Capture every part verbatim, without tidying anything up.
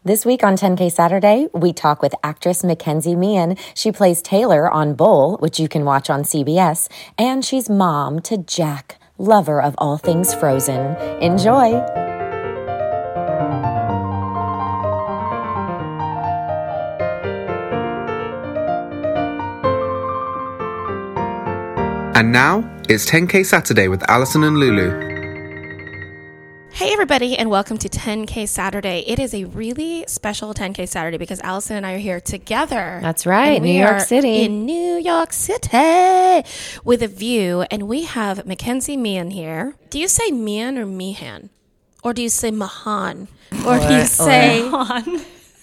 This week on ten K Saturday, we talk with actress Mackenzie Meehan. She plays Taylor on Bull, which you can watch on C B S, and she's mom to Jack, lover of all things Frozen. Enjoy! And now, it's ten K Saturday with Alison and Lulu. Hey everybody, and welcome to ten K Saturday. It is a really special ten K Saturday because Allison and I are here together. That's right, New York City. In New York City with a view, and we have Mackenzie Meehan here. Do you say Meehan or Meehan? Or do you say Mahan? Or, or do you say Mahan?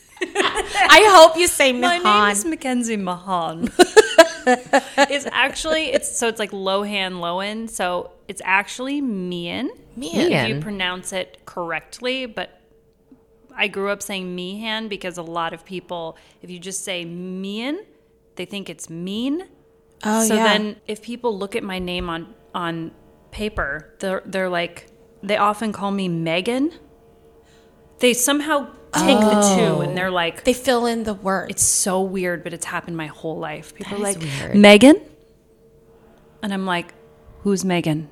I hope you say Mahan. My name is Mackenzie Mahan. It's actually, it's so it's like Lohan Lohan, so it's actually Meehan. Meehan. If you pronounce it correctly, but I grew up saying Meehan because a lot of people, if you just say Meehan, they think it's mean. Oh, so yeah. then if people look at my name on, on paper, they're, they're like, they often call me Megan. They somehow take oh. the two and they're like, they fill in the word. It's so weird, but it's happened my whole life. People that are like, weird. Megan? And I'm like, who's Megan?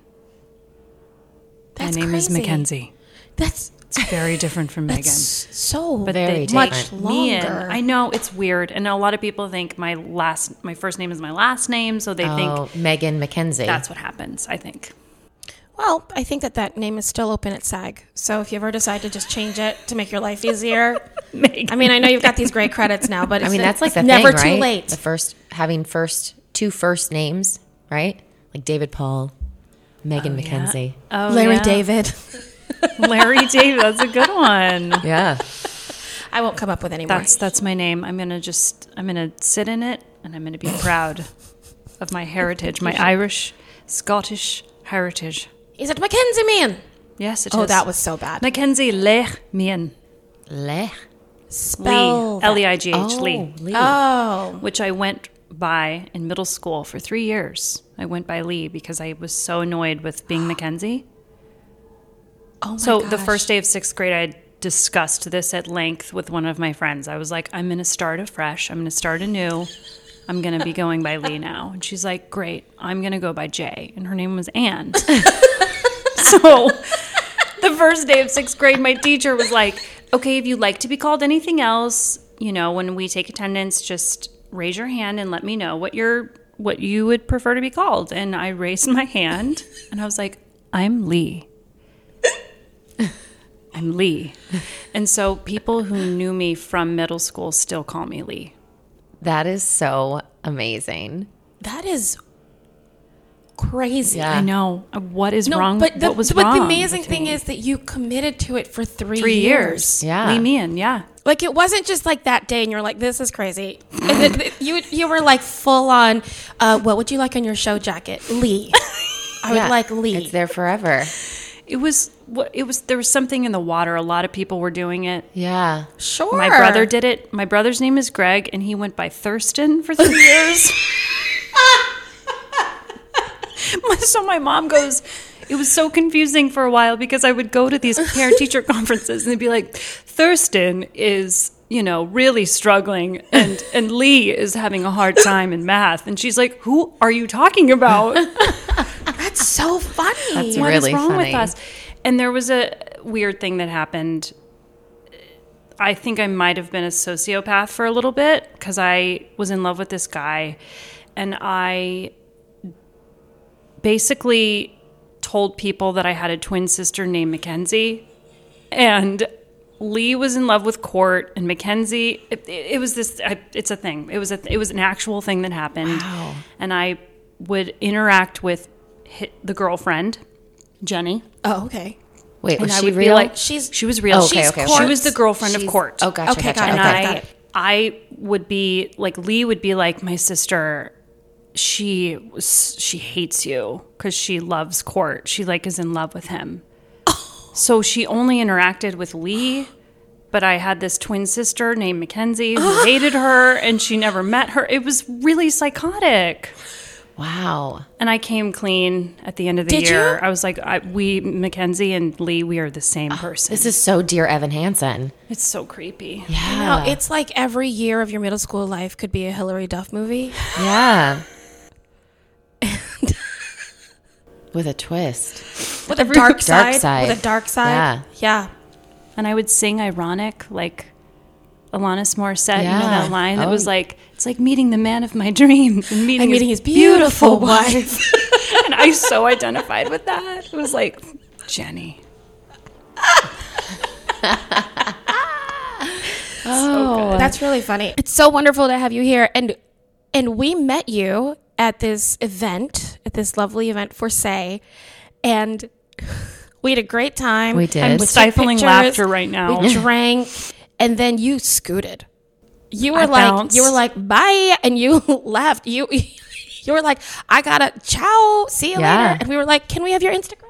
That's My name crazy. is Mackenzie. That's it's very different from Megan. So but very they much take longer. I know it's weird, and a lot of people think my last, my first name is my last name, so they oh, think Megan Mackenzie. That's what happens. I think. Well, I think that that name is still open at SAG. So if you ever decide to just change it to make your life easier, I mean, I know you've got these great credits now, but I mean, that's like the never thing, too right? late. The first having first two first names, right? Like David Paul, Megan oh, Mackenzie, yeah. oh, Larry yeah. David, Larry David. That's a good one. Yeah, I won't come up with any more. That's that's my name. I'm gonna just I'm gonna sit in it, and I'm gonna be proud of my heritage, my Irish, Scottish heritage. Is it Mackenzie Meehan? Yes, it oh, is. Oh, that was so bad. Mackenzie Lech Meehan. Lech. Spell Lee. L E I G H. Oh, Lee. Lee. Oh. Which I went by in middle school for three years. I went by Lee because I was so annoyed with being Mackenzie. Oh, my So gosh. the first day of sixth grade, I discussed this at length with one of my friends. I was like, I'm going to start afresh. I'm going to start anew. I'm going to be going by Lee now. And she's like, great. I'm going to go by Jay. And her name was Anne. So the first day of sixth grade, my teacher was like, okay, if you'd like to be called anything else, you know, when we take attendance, just raise your hand and let me know what you're, what you would prefer to be called. And I raised my hand and I was like, I'm Lee. I'm Lee. And so people who knew me from middle school still call me Lee. That is so amazing. That is crazy. Yeah. I know. What is No, wrong? but the, what was but wrong? the amazing with thing me? is that you committed to it for three, Three years. years. Yeah. Lee Meehan, yeah. Like, it wasn't just like that day and you're like, this is crazy. And then you you were like full on, uh, what would you like on your show jacket? Lee. I Yeah, would like Lee. It's there forever. It was what it was. There was something in the water. A lot of people were doing it. Yeah. Sure. My brother did it. My brother's name is Greg, and he went by Thurston for three years. So my mom goes, it was so confusing for a while because I would go to these parent-teacher conferences and they'd be like, Thurston is, you know, really struggling, and, and Lee is having a hard time in math. And she's like, who are you talking about? That's so funny. That's What is really wrong funny. with us? And there was a weird thing that happened. I think I might have been a sociopath for a little bit because I was in love with this guy, and I basically told people that I had a twin sister named Mackenzie, and Lee was in love with Court, and Mackenzie. It, it was this. I, it's a thing. It was a. It was an actual thing that happened. Wow. And I would interact with the girlfriend, Jenny. Oh, okay. Wait, And was I she would real? be like, She's she was real. Oh, okay, She's okay, She okay. was the girlfriend She's- of Court. Oh, gotcha, Okay, gotcha. got it. And okay. got I, it. I would be like, Lee would be like, my sister, she was, she hates you because she loves Court. She like is in love with him. So she only interacted with Lee, but I had this twin sister named Mackenzie who hated her, and she never met her. It was really psychotic. Wow. And I came clean at the end of the Did year. you? I was like, I, we, Mackenzie and Lee, we are the same person. This is so Dear Evan Hansen. It's so creepy. No, it's like every year of your middle school life could be a Hillary Duff movie. Yeah. With a twist. With a dark side. Dark side. With a dark side. Yeah. Yeah. And I would sing ironic, like Alanis Morissette, you know Yeah. that line that Oh. was like, it's like meeting the man of my dreams and meeting, And his, meeting his beautiful wife. And I so identified with that. It was like, Jenny. Oh. That's really funny. It's so wonderful to have you here. And and we met you at this event, at this lovely event for Say, and we had a great time. We did. I'm We took stifling pictures, laughter right now. We drank, and then you scooted. You were I like, bounced. you were like, bye, and you left. You you were like, I gotta ciao, see you Yeah. later. And we were like, can we have your Instagram?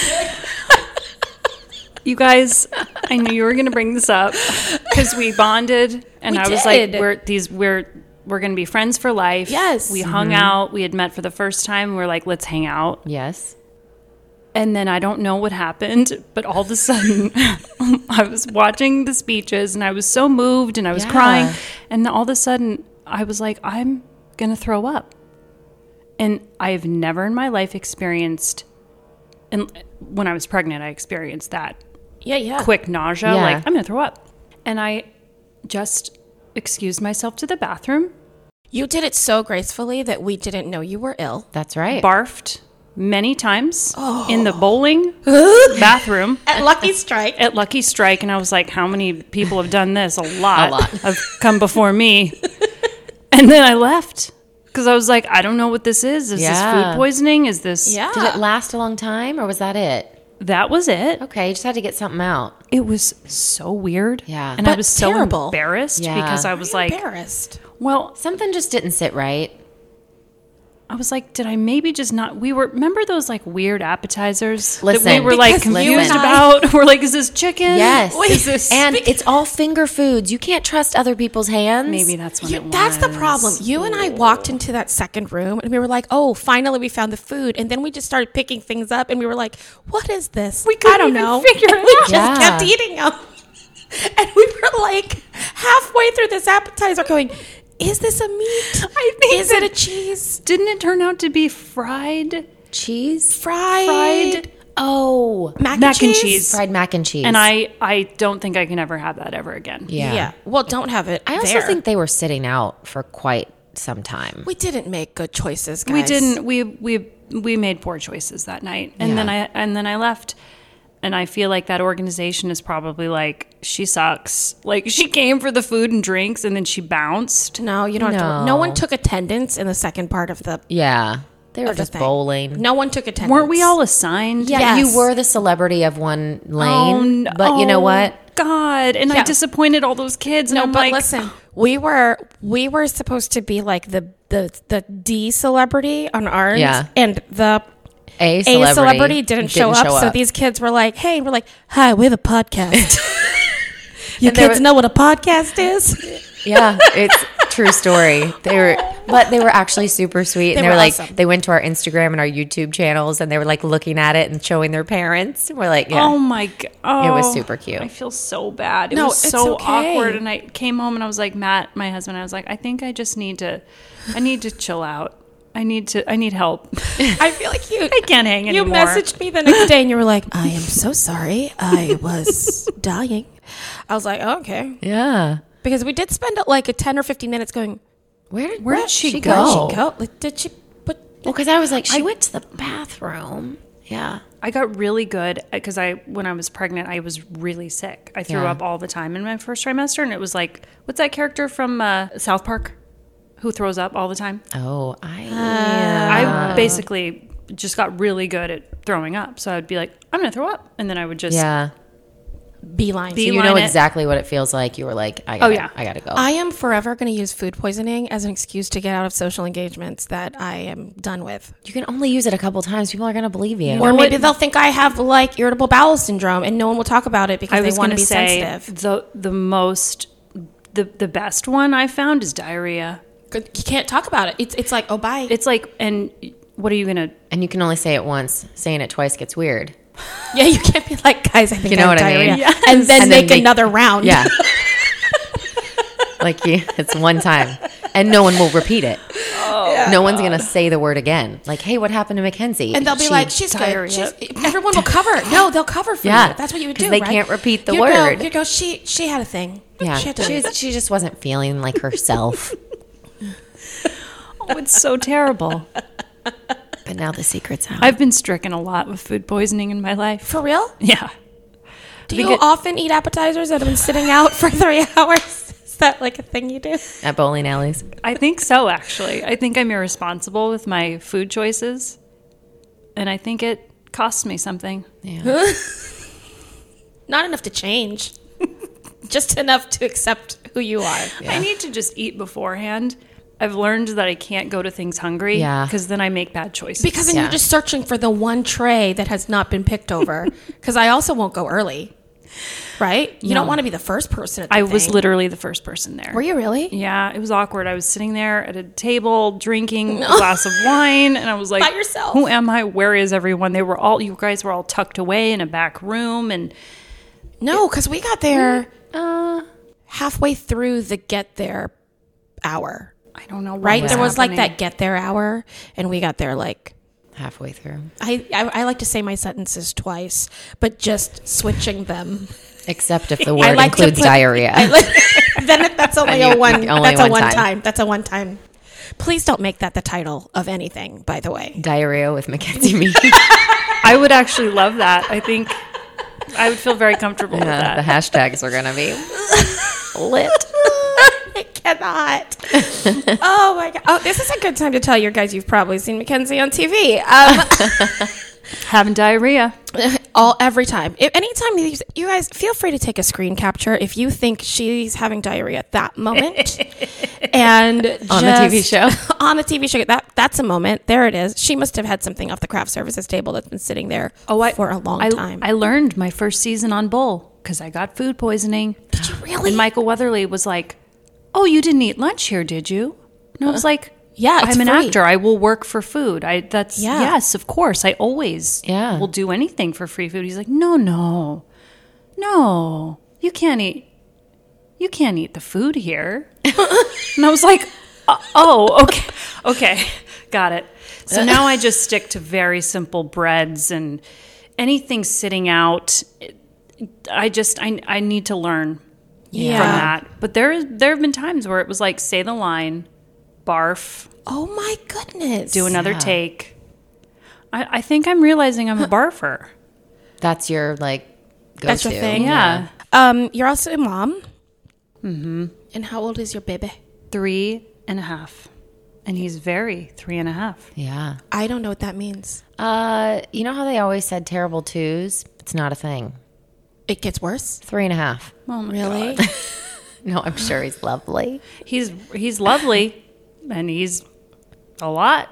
You guys, I knew you were going to bring this up because we bonded, and We I was like, did. "We're these we're we're going to be friends for life." Yes. we hung out. We had met for the first time. We were like, "Let's hang out." Yes. And then I don't know what happened, but all of a sudden, I was watching the speeches, and I was so moved, and I was Yeah. crying, and all of a sudden, I was like, "I'm going to throw up," and I've never in my life experienced. And when I was pregnant, I experienced that. Yeah, yeah. Quick nausea, Yeah. like I'm gonna throw up. And I just excused myself to the bathroom, You did it so gracefully that we didn't know you were ill. That's right. barfed many times Oh. in the bowling bathroom At Lucky Strike. at Lucky Strike, and I was like, how many people have done this? A lot, A lot. have come before me. And then I left because I was like, I don't know what this is. Is Yeah. this food poisoning? Is this Yeah. Did it last a long time or was that it? That was it. Okay, you just had to get something out. It was so weird. Yeah. And I But was so terrible. embarrassed Yeah. because I was like, embarrassed. well, Something just didn't sit right. I was like, did I maybe just not? We were, remember those like weird appetizers that Listen, we were like because you confused and I- about? We're like, is this chicken? Yes. Is this, and it's all finger foods. You can't trust other people's hands. maybe that's when You- it was. that's the problem. You and I walked into that second room and we were like, oh, finally we found the food. And then we just started picking things up and we were like, what is this? We couldn't I don't even know. figure it And we out. just Yeah. kept eating them. And we were like halfway through this appetizer going, is this a meat? I think Is it that- a cheese? Didn't it turn out to be fried? cheese. Fried? Fried Oh, Mac, mac and and cheese? cheese. fried mac and cheese. And I, I don't think I can ever have that ever again. yeah. Yeah. Well, don't have it I also there. think they were sitting out for quite some time. we didn't make good choices, guys. We didn't. We we we made poor choices that night, and Yeah. then I and then I left. And I feel like that organization is probably like, she sucks. Like, she came for the food and drinks, and then she bounced. No, you don't have to. No. No one took attendance in the second part of the Yeah. They were of the just thing. bowling. No one took attendance. Weren't we all assigned? Yeah, Yes. you were the celebrity of one lane. Oh, n- but you know oh, what? God. And I Yeah. disappointed all those kids. And No, I'm but like, listen, we were we were supposed to be like the the the D celebrity on ours, Yeah. and the A A celebrity, celebrity didn't, show, up, So these kids were like, "Hey," we're like, "Hi, we have a podcast." you And they kids were- know what a podcast is? Yeah, it's true story. They were, but they were actually super sweet, and They they, were were like, awesome. they went to our Instagram and our YouTube channels, and they were like looking at it and showing their parents. We're like, yeah, oh my God. Oh, It was super cute. I feel so bad. It No, was it's so okay. awkward. And I came home and I was like, Matt, my husband, I was like, I think I just need to, I need to chill out. I need to, I need help. I feel like you. I can't hang You anymore. messaged me the next day and you were like, "I am so sorry. I was dying." I was like, oh, "Okay," yeah. because we did spend like a ten or fifteen minutes going. Where did Where did she she go? go? Where'd she go? Like, did she? But Well, because I was like, she went to the bathroom. Yeah. I got really good because I, when I was pregnant, I was really sick. I threw Yeah. up all the time in my first trimester. And it was like, what's that character from uh, South Park who throws up all the time? Oh, I. I basically just got really good at throwing up. So I'd be like, I'm going to throw up. And then I would just, yeah. beeline. Be- So you know Beeline it. exactly what it feels like. You were like, I gotta, yeah. I gotta go. I am forever going to use food poisoning as an excuse to get out of social engagements that I am done with. you can only use it a couple times. People are gonna believe you. Or maybe they'll think I have like irritable bowel syndrome and no one will talk about it because I they was want going to to be say sensitive. the, the most, the, the best one I found is diarrhea. You can't talk about it. It's it's like, oh, bye. It's like, and what are you gonna? And you can only say it once. Saying it twice gets weird. Yeah, you can't be like, guys, I think You know I have what I mean? diarrhea. Yes. And then And then make make- another round. Yeah. Like you, it's one time, and no one will repeat it. Oh, no one's gonna say the word again. Like, hey, what happened to Mackenzie? And they'll be She- like, she's diarrhea. good. She's, everyone will cover. No, they'll cover for Yeah, you. That's what you would 'cause do, they right? can't repeat the you word. Go, you go, she, she had a thing. yeah, She, had to she, was- she just wasn't feeling like herself. Oh, it's so terrible. But now the secret's out. I've been stricken a lot with food poisoning in my life. For real? Yeah. Do think you it- often eat appetizers that have been sitting out for three hours? Is that like a thing you do? At bowling alleys. I think so, actually. I think I'm irresponsible with my food choices. And I think it costs me something. Yeah. Not enough to change. Just enough to accept who you are. I need to just eat beforehand. I've learned that I can't go to things hungry Yeah. because then I make bad choices. Because then Yeah. you're just searching for the one tray that has not been picked over. Because I also won't go early. Right? You don't want to be the first person at the I was thing. literally the first person there. Were you really? Yeah, it was awkward. I was sitting there at a table drinking a glass of wine, and I was like, By yourself. Who am I? Where is everyone? They were all, you guys were all tucked away in a back room, and No, because we got there Uh, halfway through the get there hour. I don't know. What Right? was There was like happening. that get there hour, and we got there like. halfway through. I, I, I like to say my sentences twice, but just switching them. Except if the I word like to includes put- diarrhea. I like, then that's only And a you- one. only That's a one one time. time. That's a one time. Please don't make that the title of anything. By the way, Diarrhea with Mackenzie Me. I would actually love that. I think I would feel very comfortable with Yeah, that. the hashtags are going to be lit. I cannot. Oh my god! Oh, this is a good time to tell you guys you've probably seen Mackenzie on T V. Um, Having diarrhea. all every time. If, anytime you, you guys feel free to take a screen capture if you think she's having diarrhea at that moment, and On the T V show? on the T V show. That that's a moment. There it is. She must have had something off the craft services table that's been sitting there for a long I, time. I learned my first season on Bull because I got food poisoning. Did you really? And Michael Weatherly was like, "Oh, you didn't eat lunch here, did you?" And I was like, yeah, it's I'm an free. actor. I will work for food. I that's Yeah. yes, of course. I always Yeah. will do anything for free food." He's like, "No, no, no, you can't eat. You can't eat the food here." And I was like, "Uh, "Oh, okay, okay, got it." So now I just stick to very simple breads and anything sitting out. I just I I need to learn Yeah. from that. But there there have been times where it was like, say the line, barf, Oh my goodness! do another Yeah. take. I, I think I'm realizing I'm a barfer. That's your, like, go-to. That's your thing? Yeah. Um, you're also a mom. Mm-hmm. And how old is your baby? Three and a half. And he's very three and a half. Yeah. I don't know what that means. Uh, you know how they always said terrible twos? It's not a thing. It gets worse. Three and a half. Oh my Really? God. No, I'm sure he's lovely. He's he's lovely and he's a lot.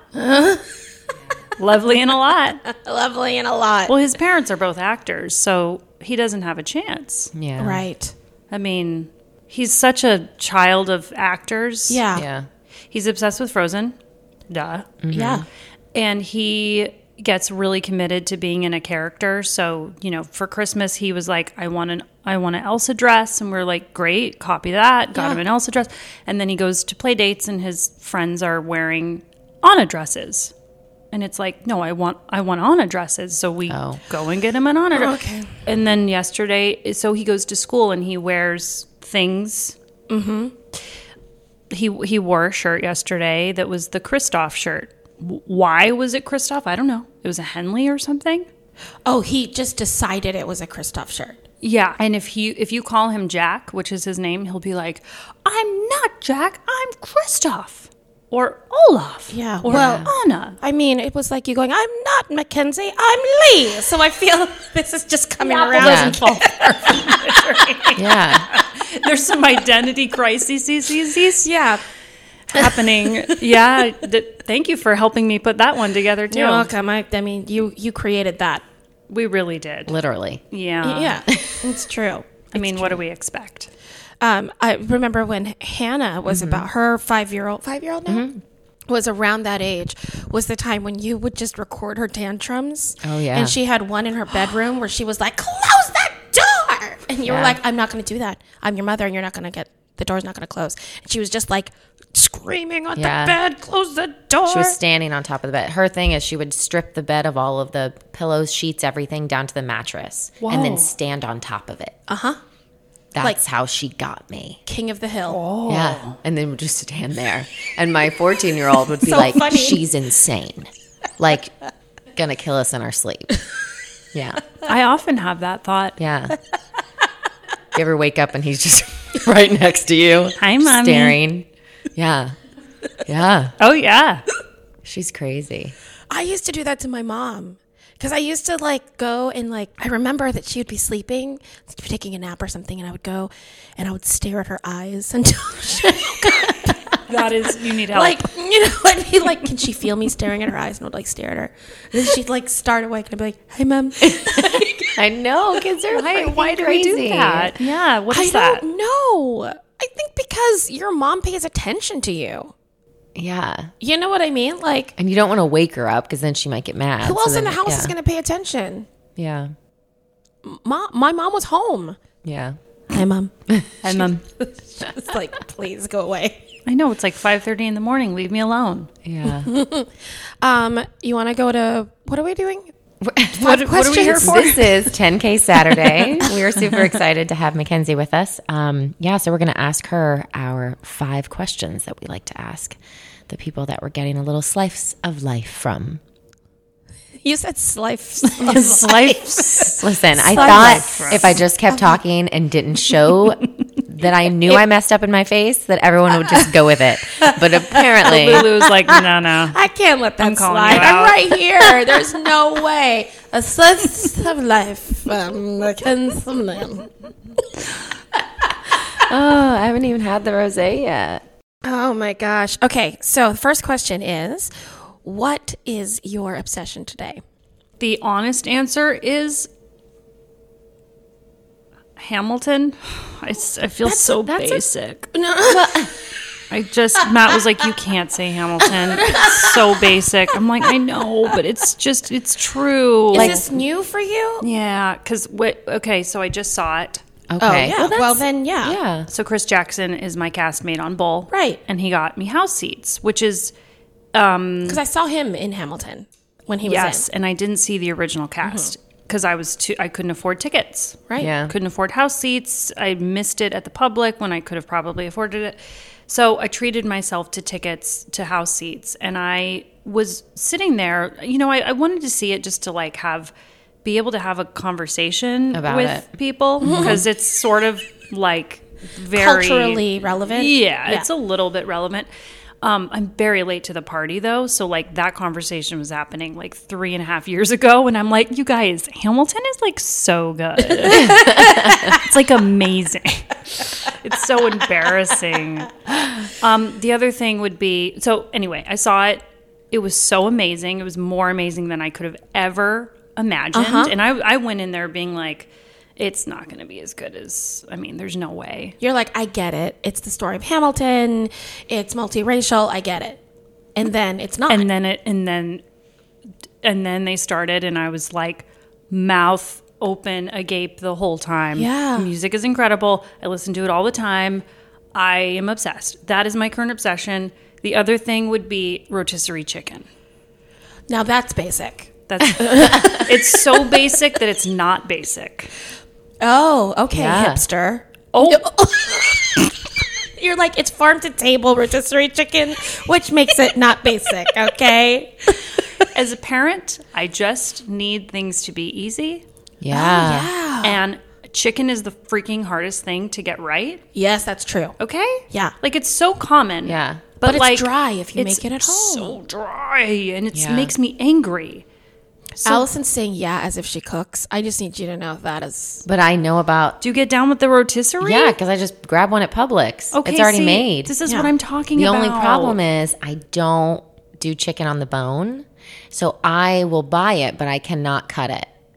Lovely and a lot. Lovely and a lot. Well, his parents are both actors, so he doesn't have a chance. Yeah. Right. I mean, he's such a child of actors. Yeah. Yeah. He's obsessed with Frozen. Duh. Yeah. And he gets really committed to being in a character. So, you know, for Christmas, he was like, I want an I want an Elsa dress. And we're like, great, copy that. Got Yeah. him an Elsa dress. And then he goes to play dates and his friends are wearing Anna dresses. And it's like, no, I want I want Anna dresses. So we Oh. go and get him an Anna dress. Okay. And then yesterday, so he goes to school and he wears things. Mm-hmm. He he wore a shirt yesterday that was the Kristoff shirt. W- Why was it Kristoff? I don't know. It was a Henley or something. Oh, he just decided it was a Kristoff shirt. Yeah, and if you if you call him Jack, which is his name, he'll be like, "I'm not Jack. I'm Kristoff." Or Olaf. Yeah, Or well- Anna. I mean, it was like you going, I'm not Mackenzie, I'm Lee. So I feel this is just coming around. Yeah. Doesn't fall far from it. Yeah. There's some identity crises Yeah. happening. Yeah. Th- thank you for helping me put that one together too. You're welcome. I, I mean, you you created that. We really did. Literally. Yeah. yeah, it's true. I mean, what do we expect? Um, I remember when Hannah was Mm-hmm. about her five-year-old, five-year-old now, was around that age, was the time when you would just record her tantrums. Oh, yeah. And she had one in her bedroom where she was like, close that door. And you were Yeah. like, I'm not going to do that. I'm your mother and you're not going to get, the door's not going to close. And she was just like screaming on Yeah. the bed, close the door. She was standing on top of the bed. Her thing is she would strip the bed of all of the pillows, sheets, everything down to the mattress and then Whoa. stand on top of it. Uh-huh. That's Like- how she got me. King of the hill. Yeah. And then would just stand there. And my fourteen-year-old would be So like, funny. she's insane. Like, gonna kill us in our sleep. Yeah. I often have that thought. Yeah. You ever wake up and he's just right next to you? Hi, Mommy. Staring. Yeah. Yeah. Oh, yeah. She's crazy. I used to do that to my mom. Because I used to like go and like, I remember that she would be sleeping, she'd be taking a nap or something, and I would go and I would stare at her eyes until she That is, you need help. like, you know, I'd be like, can she feel me staring at her eyes? And I would like stare at her. And then she'd like start awake and I'd be like, hey, Mom. I know. Kids are why, freaking why do crazy. we do that? Yeah. What I is that? don't know. I think because your mom pays attention to you. Yeah. You know what I mean? Like, And you don't want to wake her up because then she might get mad. who So else in then- the house yeah. is going to pay attention? Yeah. Mom, my mom was home. Yeah. Hi, Mom. And then, It's like, please go away. I know it's like five thirty in the morning. Leave me alone. Yeah. Um, you want to go to, what are we doing? What, what are we here questions. for? This is ten K Saturday. We are super excited to have Mackenzie with us. Um, yeah, so we're going to ask her our five questions that we like to ask the people that we're getting a little slice of life from. You said slice. Life. Listen, I Slice thought life from. if I just kept talking and didn't show that I knew I messed up in my face, that everyone would just go with it. But apparently, Lulu's like, no, no. I can't let that I'm calling slide. you I'm out. right here. There's no way. A slice of life. Um, oh, oh, I haven't even had the rosé yet. oh my gosh. Okay, so the first question is, what is your obsession today? The honest answer is Hamilton. I, s- I feel so that's a- basic. I just, Matt was like, you can't say Hamilton. It's so basic. I'm like, I know, but it's just, it's true. Is Like, this new for you? yeah, because what, okay, so I just saw it. Okay. Oh, yeah. Well, that's- then, yeah. Yeah. So Chris Jackson is my castmate on Bull. Right. And he got me house seats, which is, um, Because I saw him in Hamilton when he was yes, in. and I didn't see the original cast because I was too, I couldn't afford tickets. Right? Yeah. Couldn't afford house seats. I missed it at the Public when I could have probably afforded it. So I treated myself to tickets to house seats, and I was sitting there. You know, I, I wanted to see it just to like have, be able to have a conversation About with it. people because it's sort of like very Culturally relevant. Yeah, it's a little bit relevant. Um, I'm very late to the party though, so like that conversation was happening like three and a half years ago, and I'm like, you guys, Hamilton is like so good. It's like amazing. It's so embarrassing. Um, the other thing would be, so anyway, I saw it. It was so amazing. It was more amazing than I could have ever imagined, Uh-huh. and I, I went in there being like, it's not going to be as good as, I mean, there's no way. You're like, I get it. It's the story of Hamilton. It's multiracial. I get it. And then it's not. And then it, and then, and then they started, and I was like, mouth open, agape the whole time. Yeah. Music is incredible. I listen to it all the time. I am obsessed. That is my current obsession. The other thing would be rotisserie chicken. Now that's basic. That's it's so basic that it's not basic. Oh, okay, Yeah. hipster. Oh, You're like, it's farm to table rotisserie chicken, which makes it not basic, okay? as a parent, I just need things to be easy. Yeah. Yeah. And chicken is the freaking hardest thing to get right. Yes, that's true. Okay? Yeah. Like it's so common. Yeah. But it's like, dry if you it's make it at home. So dry, and it Yeah. makes me angry. So, Allison's saying yeah as if she cooks. I just need you to know that is... But I know about, do you get down with the rotisserie? yeah, because I just grab one at Publix. Okay, it's already see, made. This is Yeah. what I'm talking The about. only problem is I don't do chicken on the bone. So I will buy it, but I cannot cut it.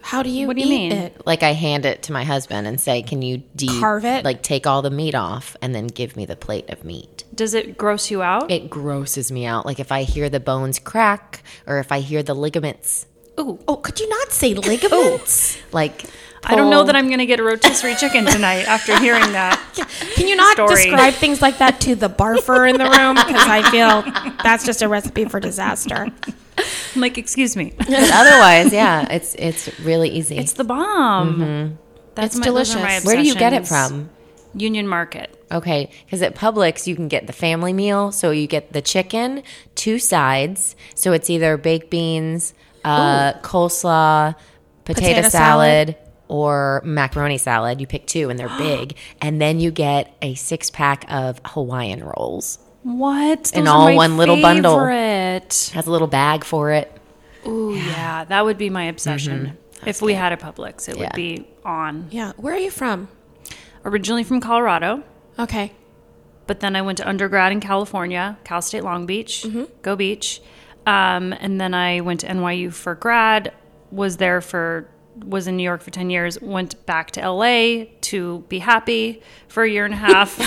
How do you What do you eat mean? it? Like I hand it to my husband and say, "Can you de- Carve it? Like take all the meat off and then give me the plate of meat." Does it gross you out? It grosses me out. Like if I hear the bones crack or if I hear the ligaments, Ooh. Oh, could you not say ligaments? like I don't know pull- that I'm going to get a rotisserie chicken tonight after hearing that. Can you not Story. describe things like that to the barfer in the room? Because I feel that's just a recipe for disaster. I'm like, excuse me. But otherwise, yeah, it's it's really easy. It's the bomb. That's It's my, those are my delicious. Where do you get it obsessions. from? Union Market. Okay, because at Publix you can get the family meal, so you get the chicken, two sides, so it's either baked beans, uh, coleslaw, potato, Potato salad, salad. or macaroni salad. You pick two, and they're big, and then you get a six pack of Hawaiian rolls. What? Those In are all my one little bundle. favorite. Has a little bag for it. Ooh, yeah. That would be my obsession. If we had a Publix, it Yeah. would be on. Yeah. Where are you from? Originally from Colorado, Okay. but then I went to undergrad in California, Cal State Long Beach, Go Beach. Um, and then I went to N Y U for grad, was there for, was in New York for ten years, went back to L A to be happy for a year and a half.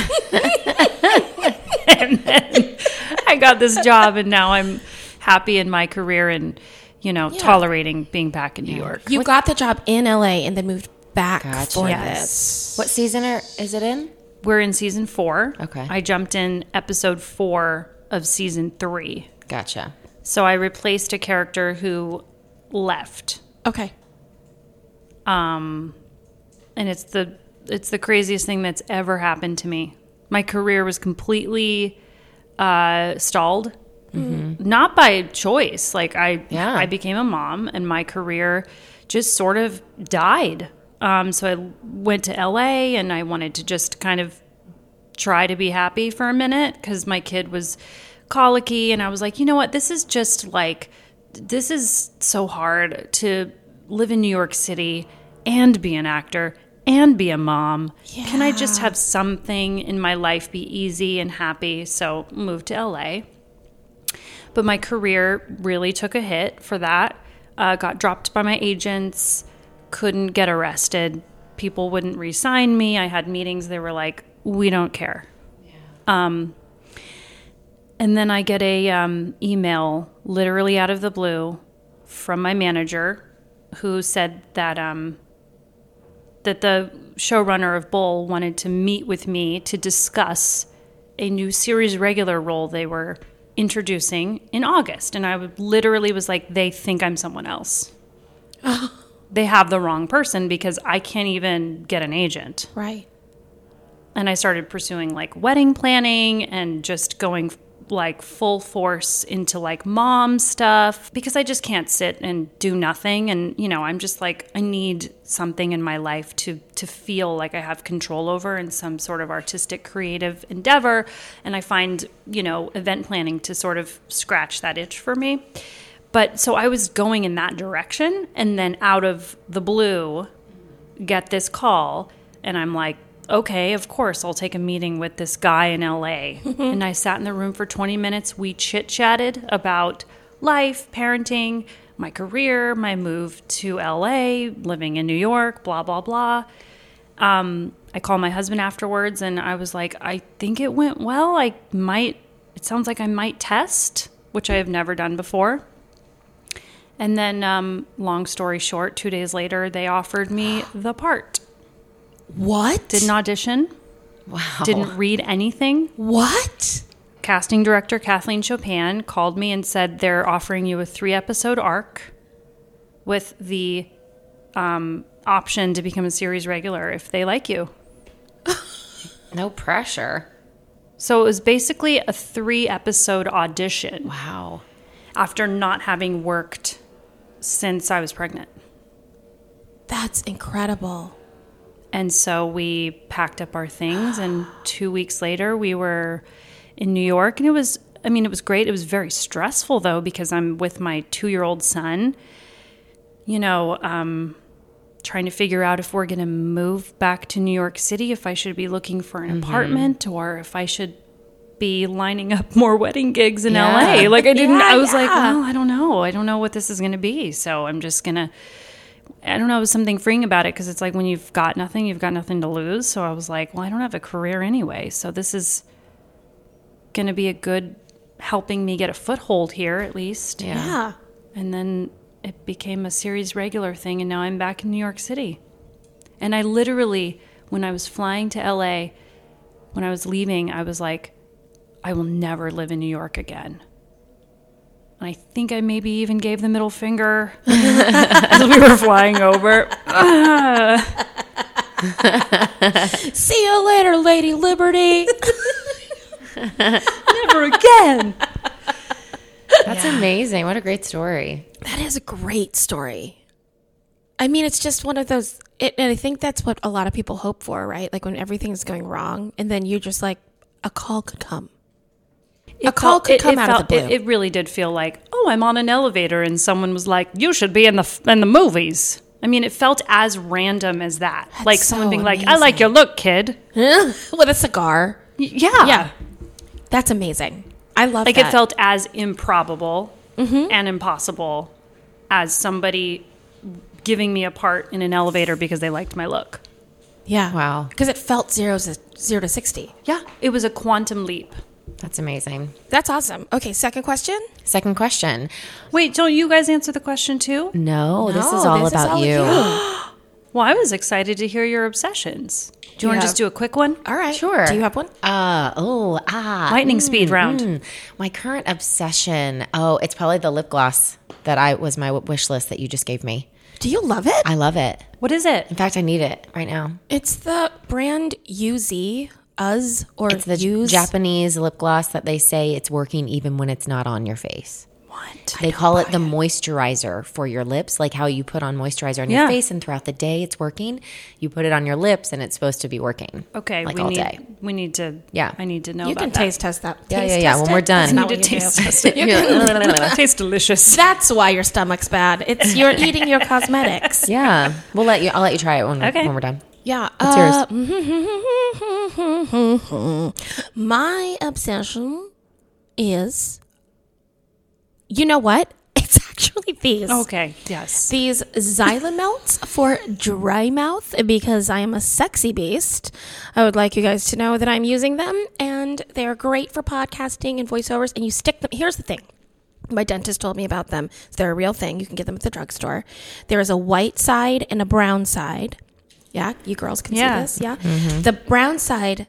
And then I got this job, and now I'm happy in my career and, you know, tolerating being back in New York. You got the job in L A and then moved back Gotcha. for Yes. this. What season are, is it in? We're in season four. Okay. I jumped in episode four of season three. Gotcha. So I replaced a character who left. Okay. Um, and it's the it's the craziest thing that's ever happened to me. My career was completely uh, stalled, not by choice. Like I, Yeah. I became a mom, and my career just sort of died. Um, so I went to L A, and I wanted to just kind of try to be happy for a minute because my kid was colicky, and I was like, you know what, this is just like, this is so hard to live in New York City and be an actor and be a mom. Can I just have something in my life be easy and happy? So moved to L A. But my career really took a hit for that. Uh, got dropped by my agents, couldn't get arrested. People wouldn't re-sign me. I had meetings. They were like, we don't care. Um, and then I get a um, email literally out of the blue from my manager who said that um, that the showrunner of Bull wanted to meet with me to discuss a new series regular role they were introducing in August. And I would, literally was like, they think I'm someone else. They have the wrong person because I can't even get an agent. Right. And I started pursuing like wedding planning and just going like full force into like mom stuff because I just can't sit and do nothing. And, you know, I'm just like, I need something in my life to, to feel like I have control over in some sort of artistic creative endeavor. And I find, you know, event planning to sort of scratch that itch for me. But so I was going in that direction, and then out of the blue, get this call, and I'm like, okay, of course, I'll take a meeting with this guy in L A. And I sat in the room for twenty minutes. We chit-chatted about life, parenting, my career, my move to L A, living in New York, blah, blah, blah. Um, I called my husband afterwards, and I was like, I think it went well. I might, it sounds like I might test, which I have never done before. And then, um, long story short, two days later, they offered me the part. What? Didn't audition. Wow. Didn't read anything. What? Casting director Kathleen Chopin called me and said they're offering you a three-episode arc with the um, option to become a series regular if they like you. No pressure. So it was basically a three-episode audition Wow. after not having worked since I was pregnant. That's incredible. And so we packed up our things, and two weeks later we were in New York. And it was, I mean, it was great. It was very stressful, though, because I'm with my two-year-old son, you know, um, trying to figure out if we're going to move back to New York City, if I should be looking for an apartment, or if I should be lining up more wedding gigs in Yeah. L A. Like, I didn't, Yeah, I was like, yeah. well, I don't know. I don't know what this is going to be. So I'm just going to I don't know, it was something freeing about it because it's like when you've got nothing, you've got nothing to lose. So I was like, well, I don't have a career anyway. So this is going to be a good helping me get a foothold here at least. Yeah. yeah. And then it became a series regular thing. And now I'm back in New York City. And I literally, when I was flying to L A, when I was leaving, I was like, I will never live in New York again. And I think I maybe even gave the middle finger as we were flying over. See you later, Lady Liberty. Never again. That's yeah. amazing. What a great story. That is a great story. I mean, it's just one of those, it, and I think that's what a lot of people hope for, right? Like when everything's going wrong, and then you're just like, a call could come. It a call felt, could come it, it out felt, of the blue. It, it really did feel like, oh, I'm on an elevator, and someone was like, you should be in the in the movies. I mean, it felt as random as that. That's like so someone being amazing. Like, I like your look, kid. With a cigar. Y- yeah. Yeah. That's amazing. I love like that. Like it felt as improbable mm-hmm. and impossible as somebody giving me a part in an elevator because they liked my look. Yeah. Wow. Because it felt zero to, zero to sixty. Yeah. It was a quantum leap. That's amazing. That's awesome. Okay, second question. Second question. Wait, don't you guys answer the question too? No, no this is all this about is all you. you. Well, I was excited to hear your obsessions. Do you, you want to just do a quick one? All right. Sure. Do you have one? Uh, oh, ah. Lightning mm, speed round. Mm. My current obsession. Oh, it's probably the lip gloss that I was my wish list that you just gave me. Do you love it? I love it. What is it? In fact, I need it right now. It's the brand U Z. Uz or it's the use. Japanese lip gloss that they say it's working even when it's not on your face. What? They call it the moisturizer for your lips, like how you put on moisturizer on yeah. your face and throughout the day it's working. You put it on your lips and it's supposed to be working. Okay, like we all need, day. We need to. Yeah, I need to know. You about can that. taste test that. Yeah, taste yeah, yeah. Test when we're done, you need to taste test it. It tastes delicious. That's why your stomach's bad. It's you're eating your cosmetics. Yeah, we'll let you. I'll let you try it when, okay. when we're done. Yeah. What's uh, yours? My obsession is, you know what? It's actually these. Okay, yes. These Xyla melts for dry mouth because I am a sexy beast. I would like you guys to know that I'm using them and they're great for podcasting and voiceovers. And you stick them. Here's the thing. My dentist told me about them. They're a real thing. You can get them at the drugstore. There is a white side and a brown side. Yeah, you girls can yeah. see this. Yeah. Mm-hmm. The brown side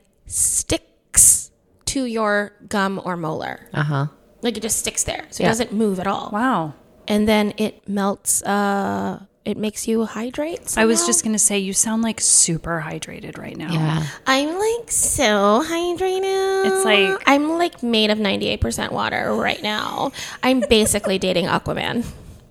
sticks to your gum or molar. Uh-huh. Like it just sticks there. So yeah. it doesn't move at all. Wow. And then it melts. Uh, it makes you hydrate somehow. I was just going to say, you sound like super hydrated right now. Yeah. I'm like so hydrated. It's like. I'm like made of ninety-eight percent water right now. I'm basically dating Aquaman.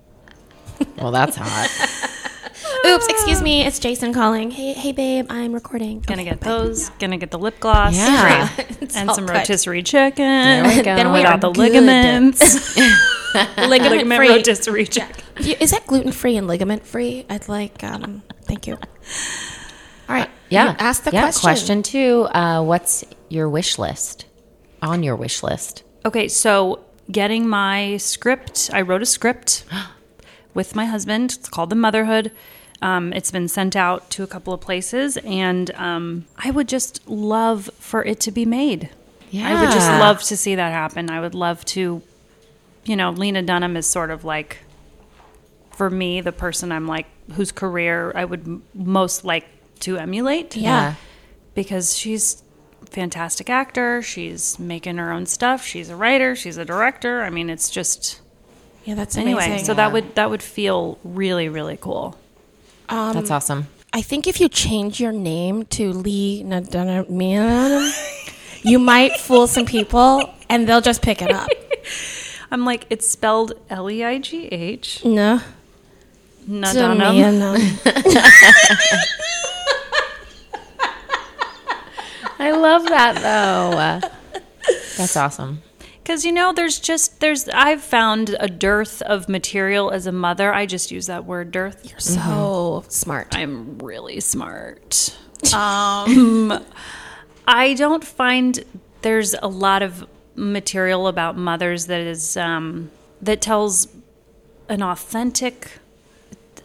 Well, that's hot. Oops, excuse me. It's Jason calling. Hey, hey, babe, I'm recording. Gonna okay, get bye. those. Gonna get the lip gloss. Yeah. And some good. rotisserie chicken. There we go. Then we without are the good. ligaments. Ligament Ligament free. rotisserie chicken. You- Is that gluten free and ligament free? I'd like. Um, thank you. All right. Yeah. You ask the yeah. question. Question two. Uh, what's your wish list? On your wish list. Okay, so getting my script. I wrote a script with my husband. It's called The Motherhood. Um, it's been sent out to a couple of places, and um, I would just love for it to be made. Yeah. I would just love to see that happen. I would love to, you know, Lena Dunham is sort of like, for me, the person I'm like, whose career I would m- most like to emulate. Yeah. Because she's a fantastic actor. She's making her own stuff. She's a writer. She's a director. I mean, it's just... Yeah, that's anyway, amazing. so Yeah. that would that would feel really, really cool. Um, That's awesome. I think if you change your name to Lee Nadunamian, you might fool some people, and they'll just pick it up. I'm like, it's spelled L E I G H. No. Nadunam. I love that though. That's awesome. Because, you know, there's just, there's, I've found a dearth of material as a mother. I just use that word dearth. You're so mm-hmm. smart. I'm really smart. Um, I don't find there's a lot of material about mothers that is, um, that tells an authentic,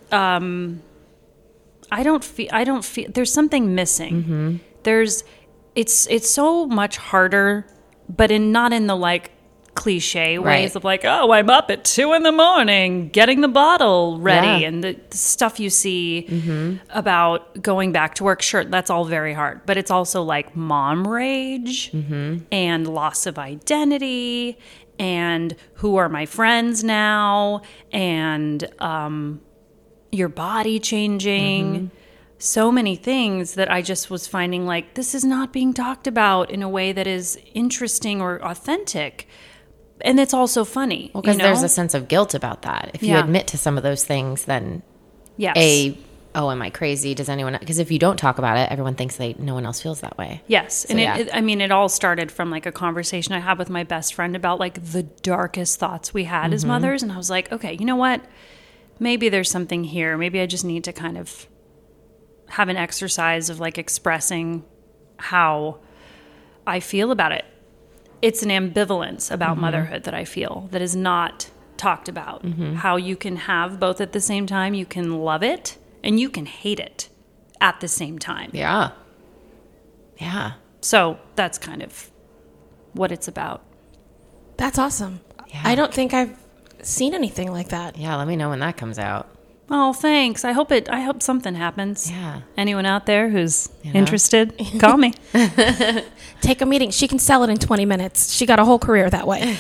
um, I don't feel, I don't feel, there's something missing. Mm-hmm. There's, it's, it's so much harder, but in not in the like cliche Right. ways of like, oh, I'm up at two in the morning getting the bottle ready. Yeah. And the, the stuff you see Mm-hmm. about going back to work, sure, that's all very hard. But it's also like mom rage Mm-hmm. and loss of identity and who are my friends now and um, your body changing. Mm-hmm. So many things that I just was finding like this is not being talked about in a way that is interesting or authentic. And it's also funny. Well, because you know? there's a sense of guilt about that. If you Yeah. admit to some of those things, then yes. A, oh, am I crazy? Does anyone? Because if you don't talk about it, everyone thinks they no one else feels that way. Yes. So, and yeah. it, it, I mean, it all started from like a conversation I had with my best friend about like the darkest thoughts we had Mm-hmm. as mothers. And I was like, okay, you know what? Maybe there's something here. Maybe I just need to kind of have an exercise of like expressing how I feel about it. It's an ambivalence about Mm-hmm. motherhood that I feel that is not talked about. Mm-hmm. How you can have both at the same time. You can love it and you can hate it at the same time. Yeah. Yeah. So that's kind of what it's about. That's awesome. Yeah. I don't think I've seen anything like that. Yeah. Let me know when that comes out. Oh, thanks. I hope it. I hope something happens. Yeah. Anyone out there who's You know? interested, call me. Take a meeting. She can sell it in twenty minutes. She got a whole career that way.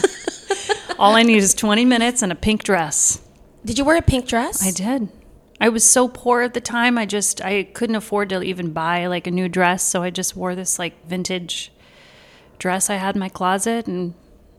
All I need is twenty minutes and a pink dress. Did you wear a pink dress? I did. I was so poor at the time. I just I couldn't afford to even buy like a new dress, so I just wore this like vintage dress I had in my closet and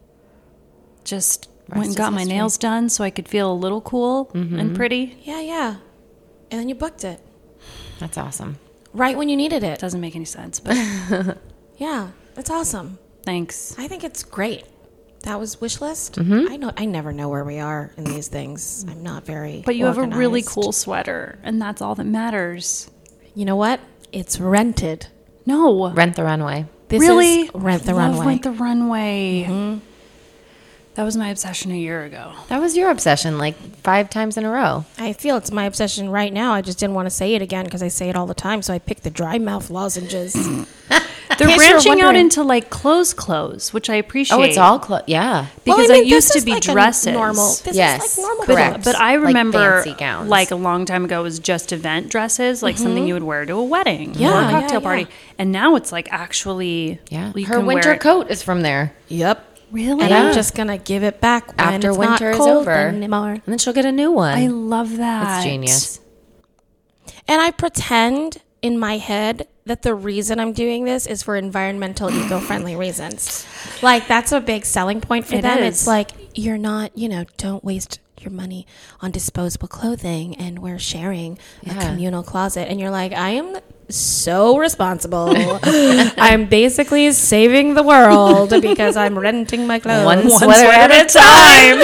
just went and is got my history. nails done so I could feel a little cool and pretty. Yeah, yeah. And then you booked it That's awesome. right when you needed it. Doesn't make any sense, but Yeah, that's awesome. thanks. I think it's great. That was wish list. I know. I never know where we are in these things. I'm not very. But you have a really organized. cool sweater, and that's all that matters. You know what? It's rented. No. Rent the runway. This Really? is Rent the I love Runway. Rent the Runway. That was my obsession a year ago. That was your obsession, like five times in a row. I feel it's my obsession right now. I just didn't want to say it again because I say it all the time. So I picked the dry mouth lozenges. They're case you're branching out wondering- into like clothes clothes, which I appreciate. Oh, it's all close. Yeah. because Well, I mean, it used this to is be like a dresses. Normal. This Yes, is like normal correct. clothes. But I Like remember, fancy gowns. like a long time ago, it was just event dresses, like something you would wear to a wedding Yeah, or a yeah, cocktail yeah. party. And now it's like actually, Yeah. you Her can winter wear it- coat is from there. Yep. Really? And I'm just gonna give it back when After it's winter not is cold over. anymore. And then she'll get a new one. I love that. It's genius. And I pretend in my head that the reason I'm doing this is for environmental, eco-friendly reasons. Like that's a big selling point for It them. is. It's like you're not, you know, don't waste your money on disposable clothing, and we're sharing a Yeah. communal closet. And you're like, I am so responsible. I'm basically saving the world because I'm renting my clothes. One One sweater sweater at a time.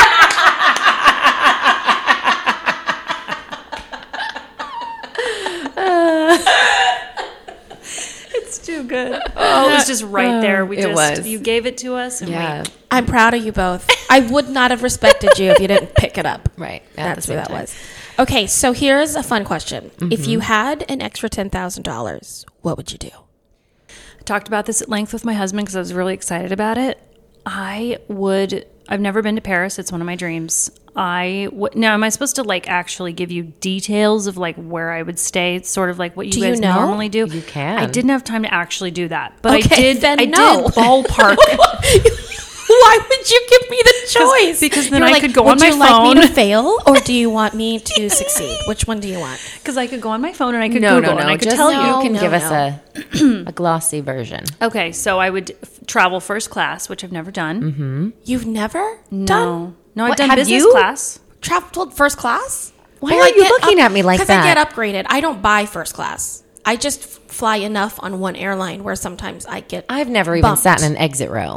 It's too good. Oh, it was just right there. We It just was. you gave it to us, and Yeah. we I'm proud of you both. I would not have respected you if you didn't pick it up. Right. At the That's same what that time. was. Okay, so here's a fun question. If you had an extra ten thousand dollars, what would you do? I talked about this at length with my husband because I was really excited about it. I would. I've never been to Paris. It's one of my dreams. I would. Now, am I supposed to like actually give you details of like where I would stay? It's sort of like what you Do you guys know? normally do. You can. I didn't have time to actually do that, but I Okay, did. then I no. did ballpark. Why would you give me the choice? because then You're I like, could go would on my you like me phone." to fail, or do you want me to succeed? Which one do you want? Because I could go on my phone and I could No, Google no, no. and I could Just tell you you. can No, give no. us a a glossy version. Okay, so I would f- travel first class, which I've never done. Mm-hmm. You've never No, done? no, I've What, done have business you? class. Traveled first class? Why Well, are I you get looking up- at me like Because I that? get upgraded. I don't buy first class. I just f- fly enough on one airline where sometimes I get. I've never even bumped. sat in an exit row.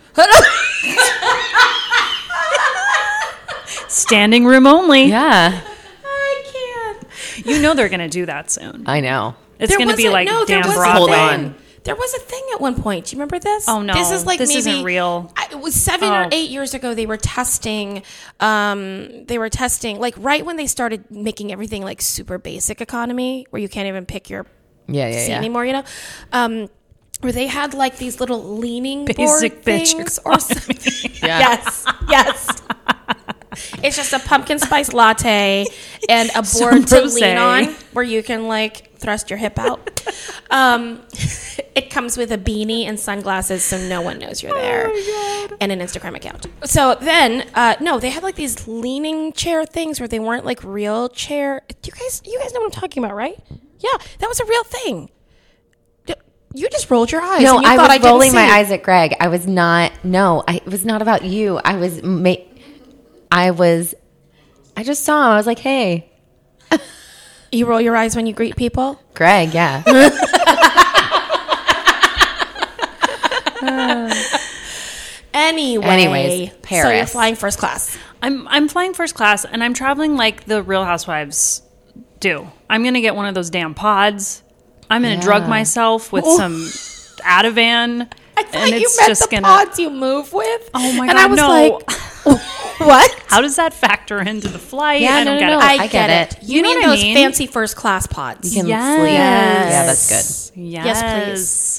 Standing room only. Yeah, I can't. You know they're going to do that soon. I know. It's There going to be wasn't- like no, there Dan wasn't Broadway. Hold on. There was a thing at one point. Do you remember this? Oh, no. This is like This maybe isn't real. I, it was seven or Oh. eight years ago. They were testing. Um, they were testing like right when they started making everything like super basic economy, where you can't even pick your Yeah, yeah, seat yeah. anymore. You know, um, where they had like these little leaning Basic board bitch things or something. Yeah. Yes, yes. It's just a pumpkin spice latte and a Some board to rosé. lean on where you can like thrust your hip out. Um, it comes with a beanie and sunglasses so no one knows you're there. And an Instagram account. So then, uh, no, they had like these leaning chair things where they weren't like real chair. Do you guys, you guys know what I'm talking about, right? Yeah, that was a real thing. D- You just rolled your eyes. No, and you I thought was I didn't rolling my see. eyes at Greg. I was not. No, I, it was not about you. I was. Ma- I was. I just saw him. I was like, "Hey, You roll your eyes when you greet people? Greg." Yeah. Anyway. Anyways, So you're Paris. flying first class. I'm I'm flying first class, and I'm traveling like the Real Housewives do. I'm gonna get one of those damn pods. I'm gonna Yeah. drug myself with Ooh. some Ativan, I thought and you it's meant just the gonna. pods you move with. Oh my And god, I was no! like, what? How does that factor into the flight? Yeah, I no, don't no, get no. it. I, I get, get it. it. You, You know mean what I those mean? fancy first class pods. You can Yes. sleep. Yeah, that's good. Yes. Yes, please.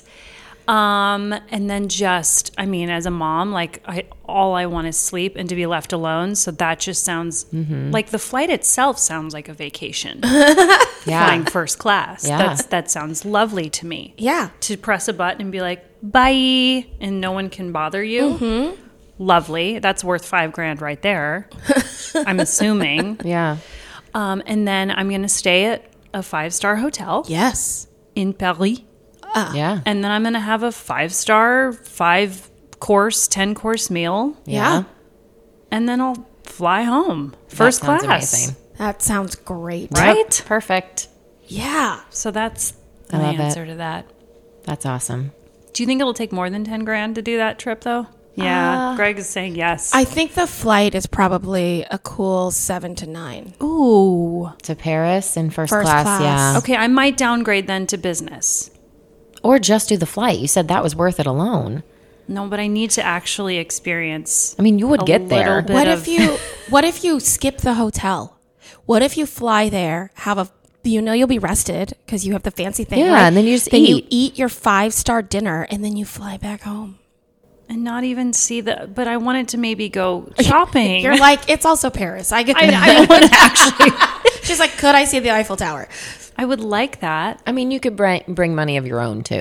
Um, and then just, I mean, as a mom, like I, all I want is sleep and to be left alone. So that just sounds Mm-hmm. like the flight itself sounds like a vacation. Yeah. Flying first class. Yeah. That's that sounds lovely to me. Yeah. To press a button and be like, bye, and no one can bother you. Mm-hmm. Lovely. That's worth five grand right there. I'm assuming. Yeah. Um, and then I'm going to stay at a five star hotel Yes. in Paris. Yeah. And then I'm going to have a five star, five course, ten course meal. Yeah. And then I'll fly home. First That sounds class. amazing. That sounds great. Right? Yep. Perfect. Yeah. So that's I my love it. answer to that. That's awesome. Do you think it'll take more than ten grand to do that trip though? Yeah. Uh, Greg is saying yes. I think the flight is probably a cool seven to nine. Ooh. To Paris in first, First class, class. yeah. Okay, I might downgrade then to business. Or just do the flight. You said that was worth it alone. No, but I need to actually experience. I mean, you would a get there. little bit What of- if you what if you skip the hotel? What if you fly there, have a you know you'll be rested because you have the fancy thing. Yeah, right? and then you just then you eat. eat your five star dinner and then you fly back home. and not even see the? But I wanted to maybe go shopping. You're like, it's also Paris. I get I, I would actually. She's like, could I see the Eiffel Tower? I would like that. I mean, you could bring, bring money of your own, too.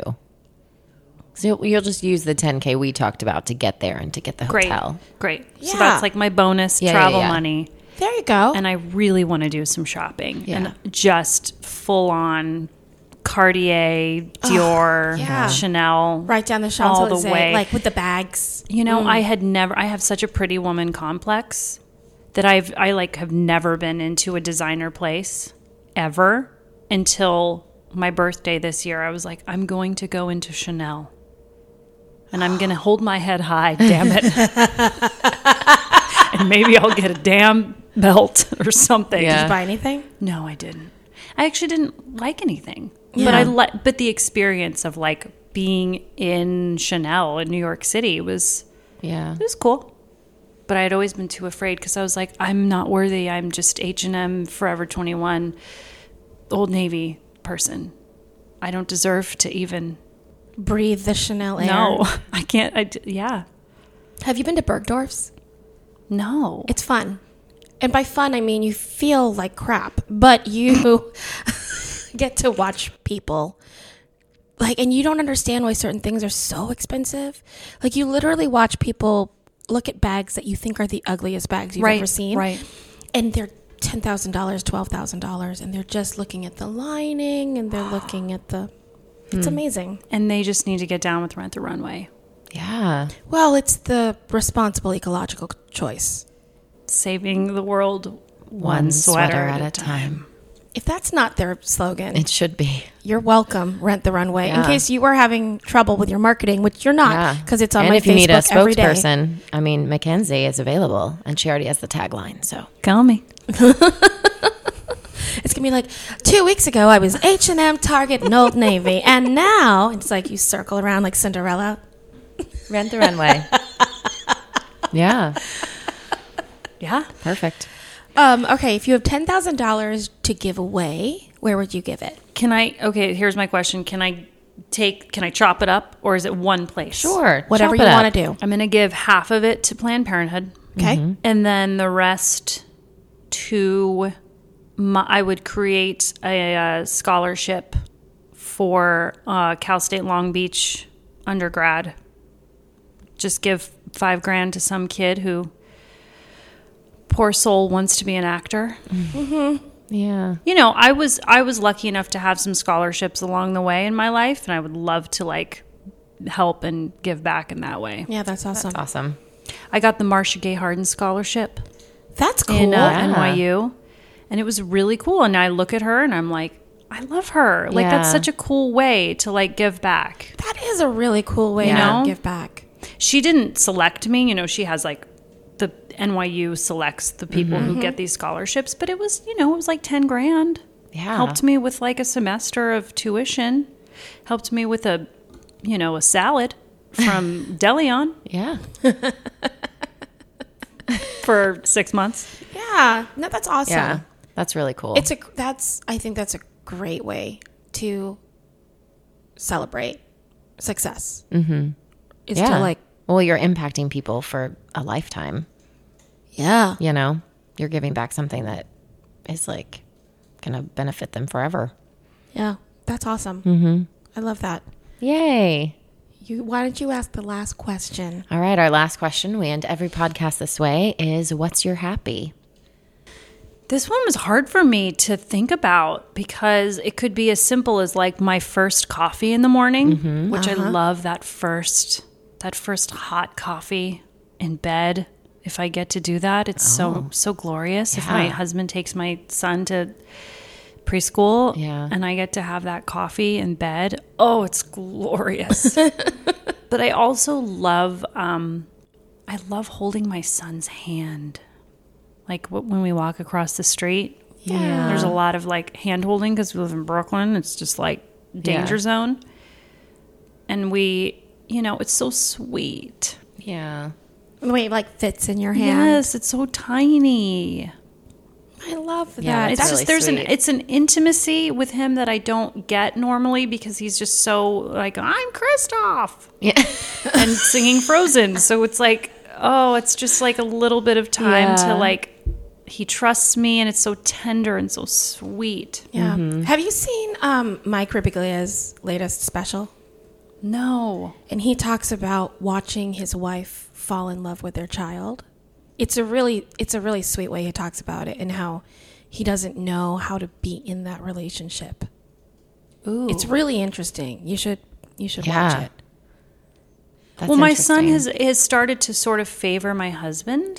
So you'll just use the ten K we talked about to get there and to get the Great, hotel. great. Yeah. So that's like my bonus Yeah, yeah, travel yeah. money. There you go. And I really want to do some shopping Yeah. and just full on Cartier, Dior, yeah. Chanel, right down the all the Champs-Elysees, way. like with the bags. You know, I had never. I have such a pretty woman complex that I've I like have never been into a designer place ever until my birthday this year. I was like, I'm going to go into Chanel, and I'm going to hold my head high. Damn it! And maybe I'll get a damn belt or something. Yeah. Did you buy anything? No, I didn't. I actually didn't like anything. Yeah. But I le- but the experience of like being in Chanel in New York City was Yeah. it was cool. But I had always been too afraid because I was like, I'm not worthy. I'm just H and M, Forever twenty-one, Old Navy person. I don't deserve to even. Breathe the Chanel air. No, I can't. I d- yeah, Have you been to Bergdorf's? no. It's fun. And by fun, I mean you feel like crap, but you get to watch people. Like, and you don't understand why certain things are so expensive. Like, you literally watch people look at bags that you think are the ugliest bags you've Right, ever seen. right. And they're ten thousand dollars, twelve thousand dollars, and they're just looking at the lining and they're looking at the. It's amazing. And they just need to get down with Rent the Runway. Yeah. Well, it's the responsible ecological choice. Saving the world one, One sweater, sweater at, at a a time. If that's not their slogan, It should be. you're welcome, Rent the Runway. In Yeah. case you were having trouble with your marketing, which you're not, Yeah. because it's on and my if you Facebook need a every day. spokesperson, I mean, Mackenzie is available, and she already has the tagline. So Call me. It's gonna be like, two weeks ago I was H and M, Target, and Old Navy, and now it's like you circle around like Cinderella. Rent the runway. Yeah. Yeah. Perfect. Um, okay, if you have ten thousand dollars to give away, where would you give it? Can I, okay, here's my question. Can I take, can I chop it up or is it one place? Sure. Whatever chop you it want up. to do. I'm going to give half of it to Planned Parenthood. Okay. And then the rest to, my, I would create a, uh scholarship for uh, Cal State Long Beach undergrad. Just give five grand to some kid who, poor soul, wants to be an actor. Mm-hmm. Yeah. You know, I was I was lucky enough to have some scholarships along the way in my life, and I would love to like help and give back in that way. Yeah, that's awesome. That's awesome. I got the Marcia Gay Harden scholarship That's cool. in uh, Yeah. N Y U, and it was really cool. And I look at her and I'm like, I love her. Like that's Yeah. such a cool way to like give back. That is a really cool way Yeah. to give back. She didn't select me. You know, she has like the N Y U selects the people Mm-hmm. who get these scholarships, but it was, you know, it was like ten grand. Yeah. Helped me with like a semester of tuition. Helped me with a, you know, a salad from Delion Yeah. for six months. Yeah, no, that's awesome. Yeah. That's really cool. It's a that's I think that's a great way to celebrate success. Mm-hmm. Is yeah. to like, well, you're impacting people for a lifetime. yeah, You know, you're giving back something that is like going to benefit them forever. yeah, that's awesome. Mm-hmm. I love that. Yay. You, why don't you ask the last question? All right. Our last question, we end every podcast this way, is what's your happy? This one was hard for me to think about because it could be as simple as like my first coffee in the morning, which I love that first that first hot coffee in bed. If I get to do that, it's so so glorious. If my Yeah. husband takes my son to preschool Yeah. and I get to have that coffee in bed, oh, it's glorious. But I also love um I love holding my son's hand. Like wh- when we walk across the street, Yeah. there's a lot of like hand holding because we live in Brooklyn. It's just like danger Yeah. zone. And we, you know, it's so sweet. Yeah. Wait, like fits in your hand. Yes, it's so tiny. I love that. Yeah, It's That's just really there's an sweet. it's an intimacy with him that I don't get normally because he's just so like I'm Kristoff Yeah. and singing Frozen. So it's like, oh, it's just like a little bit of time Yeah. to like he trusts me and it's so tender and so sweet. Yeah. Mm-hmm. Have you seen um, Mike Birbiglia's latest special? No. And he talks about watching his wife fall in love with their child. It's a really it's a really sweet way he talks about it and how he doesn't know how to be in that relationship. Ooh. It's really interesting. You should you should Yeah. watch it. That's well, my son has interesting. has started to sort of favor my husband.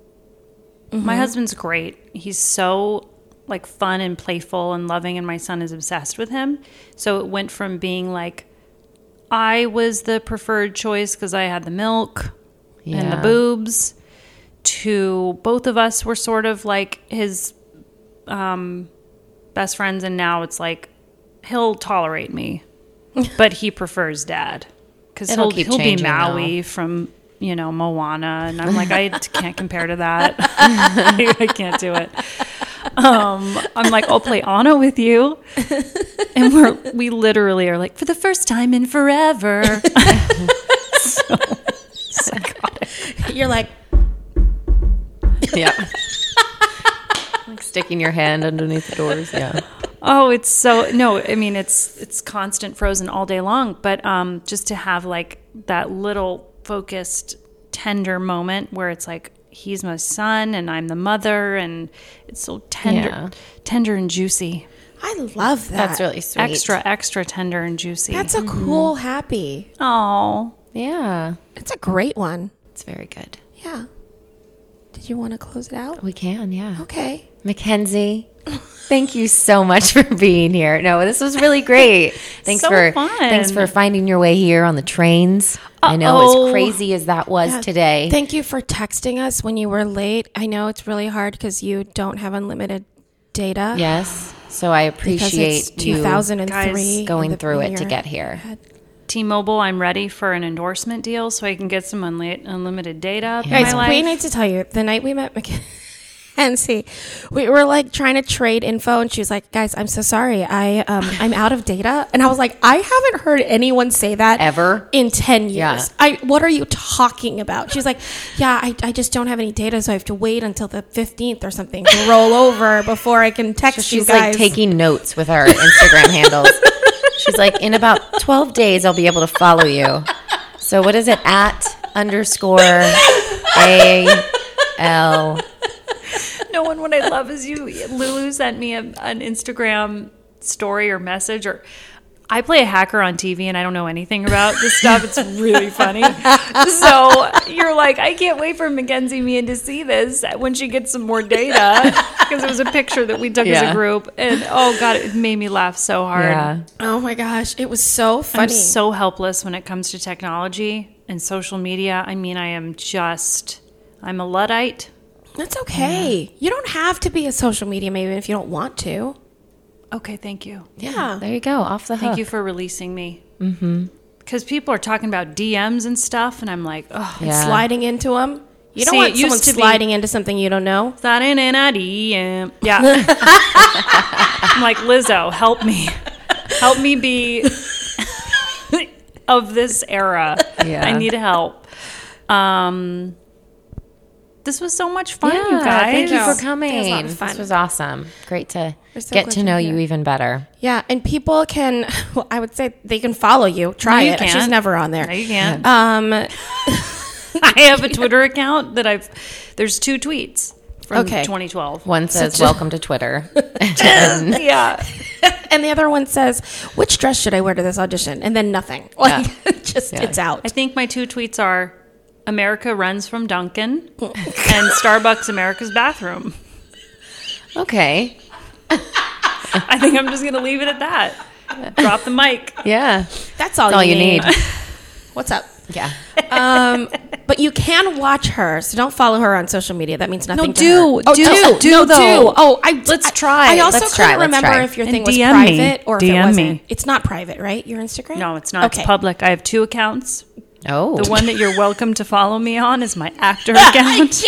My husband's great. He's so like fun and playful and loving, and my son is obsessed with him. So it went from being like I was the preferred choice because I had the milk and the Yeah. boobs, to both of us were sort of like his um, best friends, and now it's like he'll tolerate me, but he prefers dad because It'll he'll keep he'll be changing, Maui from you know Moana, and I'm like I can't compare to that. I can't do it. Um, I'm like I'll play Anna with you, and we're we literally are like for the first time in forever. so psychotic. You're like, Yeah. Like sticking your hand underneath the doors. Yeah. Oh, it's so no. I mean, it's it's constant Frozen all day long. But um, just to have like that little focused, tender moment where it's like he's my son and I'm the mother, and it's so tender, Yeah. tender and juicy, I love that. That's really sweet. extra, extra tender and juicy. That's a cool happy. oh, Yeah. It's a great one. It's very good. Yeah. Did you want to close it out? We can, yeah. Okay. Mackenzie, thank you so much for being here. No, this was really great. Thanks So for fun. thanks for finding your way here on the trains. I know Uh-oh. as crazy as that was Yeah. today. Thank you for texting us when you were late. I know it's really hard because you don't have unlimited data. Yes. So I because appreciate it's two thousand three guys going in the- through in it to your get here. head. T-Mobile, I'm ready for an endorsement deal so I can get some unli- unlimited data in Guys, my we life. need to tell you, the night we met Mackenzie, we were like trying to trade info, and she was like, guys, I'm so sorry. I, um, I'm out of data. And I was like, I haven't heard anyone say that Ever? in ten years. Yeah. I, what are you talking about? She's like, yeah, I, I just don't have any data, so I have to wait until the fifteenth or something to roll over before I can text So you she's guys. like taking notes with our Instagram handles. She's like, in about twelve days, I'll be able to follow you. So what is it? At underscore A L. No one, what I love is you, Lulu sent me a, an Instagram story or message, or I play a hacker on T V and I don't know anything about this stuff. It's really funny. So you're like, I can't wait for Mackenzie Meehan to see this when she gets some more data, because it was a picture that we took as Yeah. a group, and oh god, it made me laugh so hard. Yeah. Oh my gosh, it was so funny. I'm so helpless when it comes to technology and social media. I mean, I am just, I'm a Luddite. That's okay. You don't have to be a social media maybe if you don't want to. Okay, thank you. Yeah. There you go. Off the hook. Thank you for releasing me. Mm-hmm. Because people are talking about D Ms and stuff, and I'm like, oh, Yeah. Sliding into them. You don't See, want it someone used to be- sliding into something you don't know. that ain't in a D M. Yeah. I'm like, Lizzo, help me. Help me be of this era. Yeah. I need help. Um, this was so much fun, Yeah, you guys. thank you It for was coming. a lot of fun. This was awesome. Great to We're so get glad to you're know here. you even better. Yeah, and people can, well, I would say they can follow you. Try No, you it. can't. She's never on there. No, you can't. Um, I have a Twitter account that I've, there's two tweets from Okay. twenty twelve. One says, just- welcome to Twitter. Yeah. and the other one says, which dress should I wear to this audition? And then nothing. Like, just, Yeah. it's out. I think my two tweets are America runs from Dunkin' and Starbucks America's bathroom. Okay. I think I'm just going to leave it at that. Drop the mic. Yeah. That's all, That's all you need. need. What's up? Yeah. Um, but you can watch her, so don't follow her on social media. That means nothing. No, to do. her. Oh, Do. do, Do, no, though. do. Oh, I Let's I- try. I also Let's couldn't try, let's remember try. if your And thing was D M me. private or if D M it wasn't. me. It's not private, right? Your Instagram? No, it's not. Okay. It's public. I have two accounts. Oh. The one that you're welcome to follow me on is my actor account.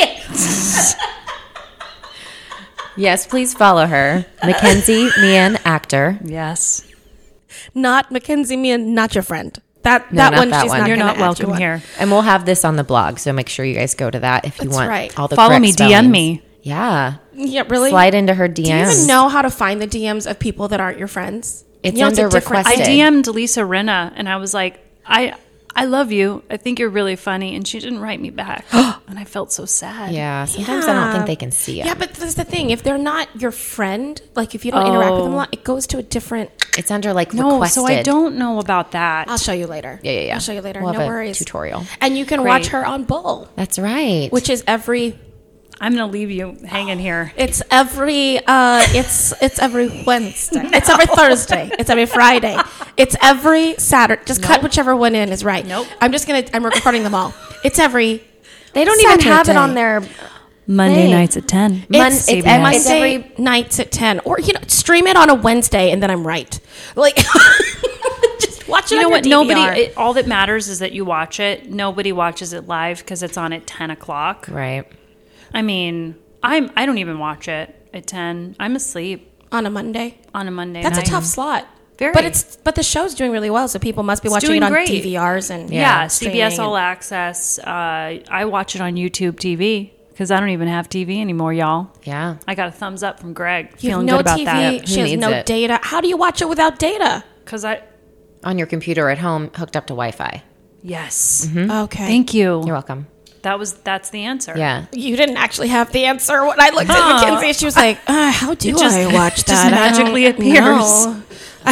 Yes, please follow her. Mackenzie Meehan, actor. Yes. Not Mackenzie Meehan, not your friend. That No, that not one, that she's one. not You're gonna not add you welcome on. here. And we'll have this on the blog, so make sure you guys go to that if you That's want right. all the Follow correct me, D M spellings. me. Yeah. Yeah, really. Slide into her D Ms. Do you even know how to find the D Ms of people that aren't your friends? It's You know, under a different requested. I thing. D M'd Lisa Rinna and I was like, I I love you. I think you're really funny. And she didn't write me back. And I felt so sad. Yeah. Sometimes I don't Yeah. think they can see it. Yeah, but that's the thing. If they're not your friend, like if you don't interact with them a Oh. lot, it goes to a different. It's under like No, requested. so I don't know about that. I'll show you later. Yeah, yeah, yeah. I'll show you later. We'll no have a worries. tutorial. And you can Great. watch her on Bull, That's right. which is every. I'm going to leave you hanging here. It's every. Uh, it's it's every Wednesday. It's every Thursday. It's every Friday. It's every Saturday. Just cut whichever one in is right. Nope. I'm just gonna. I'm recording them all. It's every. they don't even have it Saturday. on their. Monday Hey. nights at ten. Mon- It's, it's it's every- Monday it's every- nights at ten, or you know, stream it on a Wednesday, and then I'm right. Like, just watch it. You know on what? your D V R. Nobody, it, all that matters is that you watch it. Nobody watches it live because it's on at ten o'clock. Right. I mean, I'm, I don't even watch it at ten. I'm asleep on a Monday. on a Monday That's night. a tough slot. Very. But it's but the show's doing really well, so people must be watching doing it on great. D V Rs and Yeah, C B S streaming All and- Access. Uh, I watch it on YouTube T V because I don't even have T V anymore, y'all. Yeah. I got a thumbs up from Greg. You have Feeling no good about T V. that. Who She has needs no it? data. How do you watch it without data? Because I, On your computer at home, hooked up to Wi-Fi. yes. Okay. Thank you. You're welcome. That was that's the answer. Yeah. You didn't actually have the answer. When I looked at Huh. Mackenzie, she was like, uh, "How do It just- I watch it that? just I don't magically appears. know."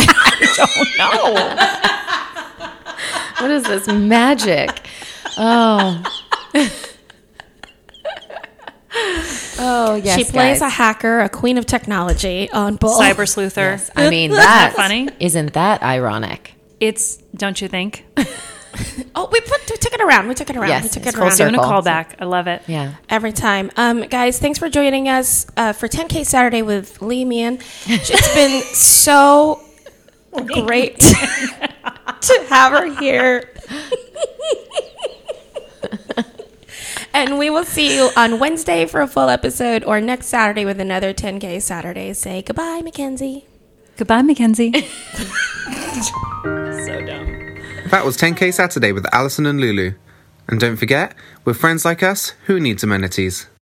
What is this magic? Oh. oh yes. She plays guys. a hacker, a queen of technology on Bull. Cyber sleuther. I mean, Isn't that that funny? Isn't that ironic? It's don't you think? Oh, we put we took it around. We took it around. Yes, we took it's it full around. circle. Doing a callback. I love it. Yeah. Every time. Um, guys, thanks for joining us uh, for ten K Saturday with Lee Meehan. It's been so great to have her here. And we will see you on Wednesday for a full episode or next Saturday with another ten K Saturday. Say goodbye, Mackenzie. Goodbye, Mackenzie. So dumb. That was ten K Saturday with Alison and Lulu. And don't forget, with friends like us, who needs amenities?